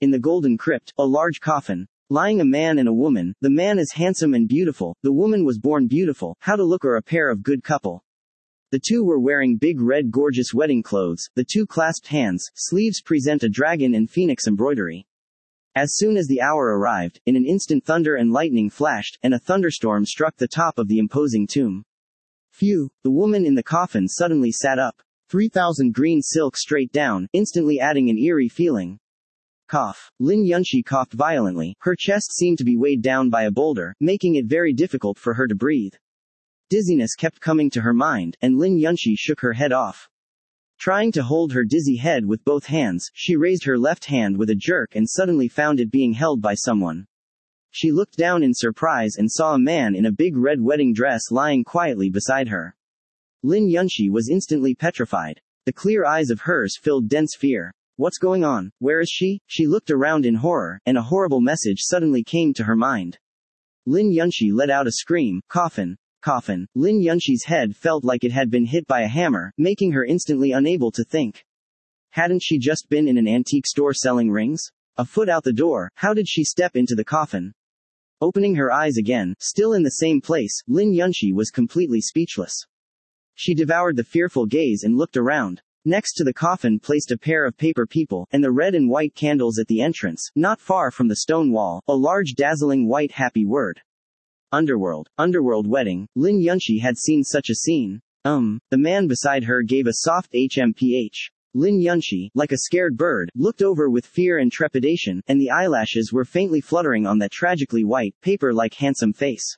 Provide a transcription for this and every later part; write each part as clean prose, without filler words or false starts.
In the golden crypt, a large coffin. Lying a man and a woman, the man is handsome and beautiful, the woman was born beautiful, how to look or a pair of good couple. The two were wearing big red gorgeous wedding clothes, the two clasped hands, sleeves present a dragon and phoenix embroidery. As soon as the hour arrived, in an instant thunder and lightning flashed, and a thunderstorm struck the top of the imposing tomb. Phew! The woman in the coffin suddenly sat up. 3,000 green silk straight down, instantly adding an eerie feeling. Cough. Lin Yunxi coughed violently, her chest seemed to be weighed down by a boulder, making it very difficult for her to breathe. Dizziness kept coming to her mind, and Lin Yunxi shook her head off. Trying to hold her dizzy head with both hands, she raised her left hand with a jerk and suddenly found it being held by someone. She looked down in surprise and saw a man in a big red wedding dress lying quietly beside her. Lin Yunxi was instantly petrified. The clear eyes of hers filled dense fear. What's going on? Where is she? She looked around in horror, and a horrible message suddenly came to her mind. Lin Yunxi let out a scream, coffin. Coffin. Lin Yunxi's head felt like it had been hit by a hammer, making her instantly unable to think. Hadn't she just been in an antique store selling rings? A foot out the door, how did she step into the coffin? Opening her eyes again, still in the same place, Lin Yunxi was completely speechless. She devoured the fearful gaze and looked around. Next to the coffin placed a pair of paper people, and the red and white candles at the entrance, not far from the stone wall, a large dazzling white happy word. Underworld wedding. Lin Yunxi had seen such a scene. The man beside her gave a soft HMPH. Lin Yunxi, like a scared bird, looked over with fear and trepidation, and the eyelashes were faintly fluttering on that tragically white, paper-like handsome face.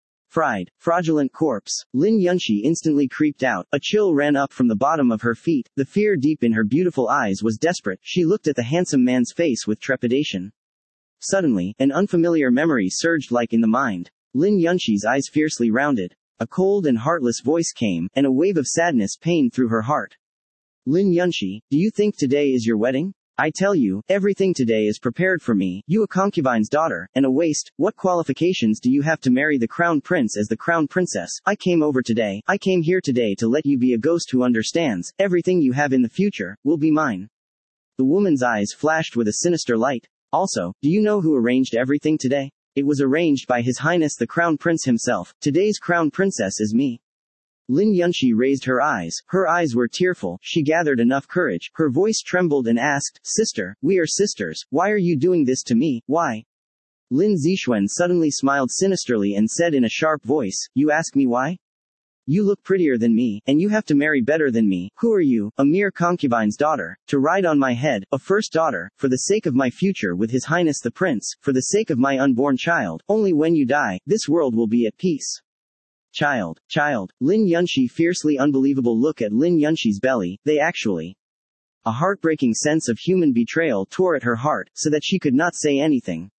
Fraudulent corpse. Lin Yunxi instantly creeped out, a chill ran up from the bottom of her feet, the fear deep in her beautiful eyes was desperate, she looked at the handsome man's face with trepidation. Suddenly, an unfamiliar memory surged like in the mind. Lin Yunxi's eyes fiercely rounded. A cold and heartless voice came, and a wave of sadness pained through her heart. Lin Yunxi, do you think today is your wedding? I tell you, everything today is prepared for me, you a concubine's daughter, and a waste, what qualifications do you have to marry the crown prince as the crown princess? I came here today to let you be a ghost who understands, everything you have in the future, will be mine. The woman's eyes flashed with a sinister light. Also, do you know who arranged everything today? It was arranged by His Highness the Crown Prince himself, today's crown princess is me. Lin Yunxi raised her eyes were tearful, she gathered enough courage, her voice trembled and asked, Sister, we are sisters, why are you doing this to me, why? Lin Zixuan suddenly smiled sinisterly and said in a sharp voice, you ask me why? You look prettier than me, and you have to marry better than me, who are you, a mere concubine's daughter, to ride on my head, a first daughter, for the sake of my future with His Highness the Prince, for the sake of my unborn child, only when you die, this world will be at peace. Child. Lin Yunxi fiercely unbelievable look at Lin Yunxi's belly, they actually. A heartbreaking sense of human betrayal tore at her heart, so that she could not say anything.